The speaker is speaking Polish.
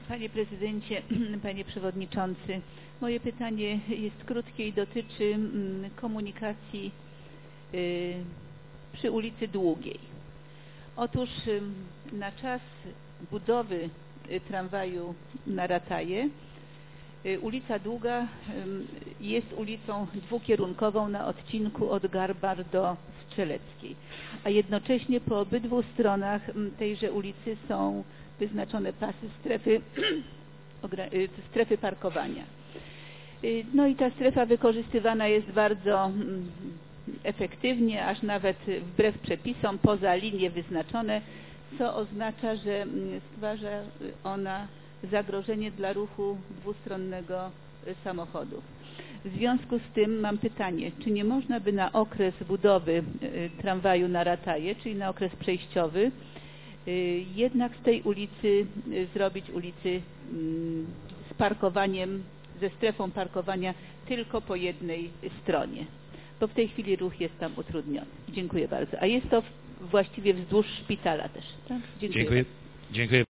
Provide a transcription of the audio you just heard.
Panie Prezydencie, Panie Przewodniczący, moje pytanie jest krótkie i dotyczy komunikacji przy ulicy Długiej. Otóż na czas budowy tramwaju na Rataje ulica Długa jest ulicą dwukierunkową na odcinku od Garbar do Strzeleckiej, a jednocześnie po obydwu stronach tejże ulicy są wyznaczone pasy strefy parkowania. No i ta strefa wykorzystywana jest bardzo efektywnie, aż nawet wbrew przepisom, poza linie wyznaczone, co oznacza, że stwarza ona zagrożenie dla ruchu dwustronnego samochodów. W związku z tym mam pytanie, czy nie można by na okres budowy tramwaju na Rataje, czyli na okres przejściowy, jednak z tej ulicy zrobić ulicy z parkowaniem, ze strefą parkowania tylko po jednej stronie, bo w tej chwili ruch jest tam utrudniony. Dziękuję bardzo. A jest to właściwie wzdłuż szpitala też. Tak? Dziękuję. Dziękuję.